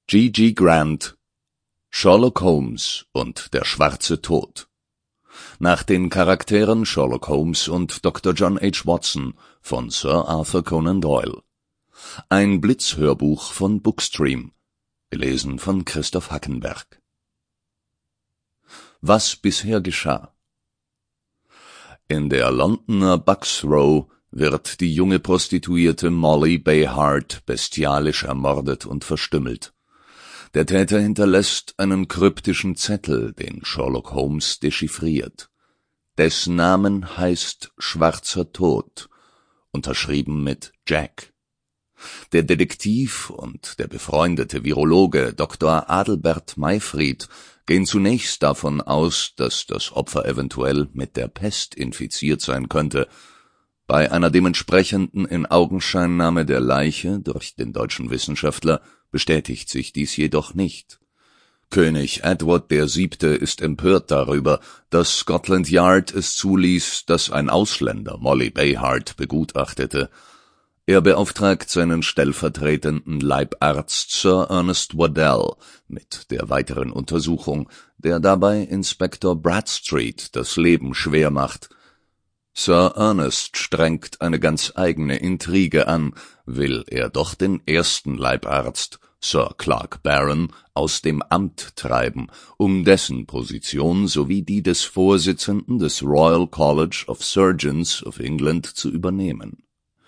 G. Grant, Sherlock Holmes und der schwarze Tod. Nach den Charakteren Sherlock Holmes und Dr. John H. Watson von Sir Arthur Conan Doyle. Ein Blitzhörbuch von Bookstream, gelesen von Christoph Hackenberg. Was bisher geschah. In der Londoner Bucks Row wird die junge Prostituierte Molly Bay Hart bestialisch ermordet und verstümmelt. Der Täter hinterlässt einen kryptischen Zettel, den Sherlock Holmes dechiffriert. Dessen Namen heißt Schwarzer Tod, unterschrieben mit Jack. Der Detektiv und der befreundete Virologe Dr. Adelbert Mayfried gehen zunächst davon aus, dass das Opfer eventuell mit der Pest infiziert sein könnte. Bei einer dementsprechenden Inaugenscheinnahme der Leiche durch den deutschen Wissenschaftler bestätigt sich dies jedoch nicht. König Edward VII. Ist empört darüber, dass Scotland Yard es zuließ, dass ein Ausländer Molly Bay Hart begutachtete. Er beauftragt seinen stellvertretenden Leibarzt Sir Ernest Waddell mit der weiteren Untersuchung, der dabei Inspektor Bradstreet das Leben schwer macht. Sir Ernest strengt eine ganz eigene Intrige an, will er doch den ersten Leibarzt, Sir Clark Barron, aus dem Amt treiben, um dessen Position sowie die des Vorsitzenden des Royal College of Surgeons of England zu übernehmen.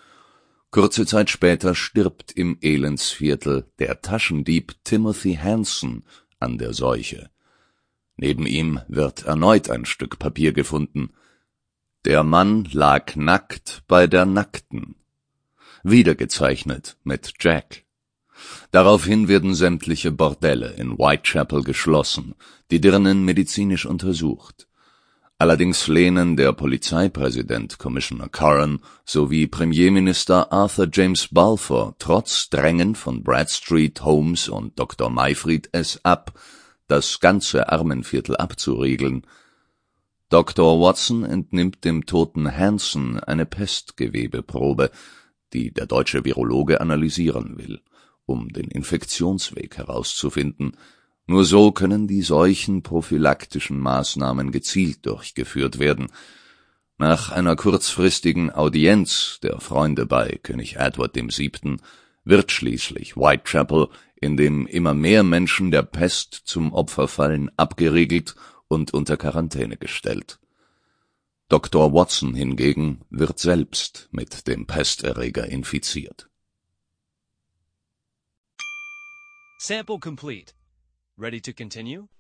Kurze Zeit später stirbt im Elendsviertel der Taschendieb Timothy Hanson an der Seuche. Neben ihm wird erneut ein Stück Papier gefunden. Der Mann lag nackt bei der Nackten. Wiedergezeichnet mit Jack. Daraufhin werden sämtliche Bordelle in Whitechapel geschlossen, die Dirnen medizinisch untersucht. Allerdings lehnen der Polizeipräsident Commissioner Curran sowie Premierminister Arthur James Balfour trotz Drängen von Bradstreet, Holmes und Dr. Mayfried es ab, das ganze Armenviertel abzuriegeln. Dr. Watson entnimmt dem toten Hanson eine Pestgewebeprobe, die der deutsche Virologe analysieren will, um den Infektionsweg herauszufinden. Nur so können die seuchenprophylaktischen Maßnahmen gezielt durchgeführt werden. Nach einer kurzfristigen Audienz der Freunde bei König Edward VII. Wird schließlich Whitechapel, in dem immer mehr Menschen der Pest zum Opfer fallen, abgeriegelt und unter Quarantäne gestellt. Dr. Watson hingegen wird selbst mit dem Pesterreger infiziert. Sample complete. Ready to continue?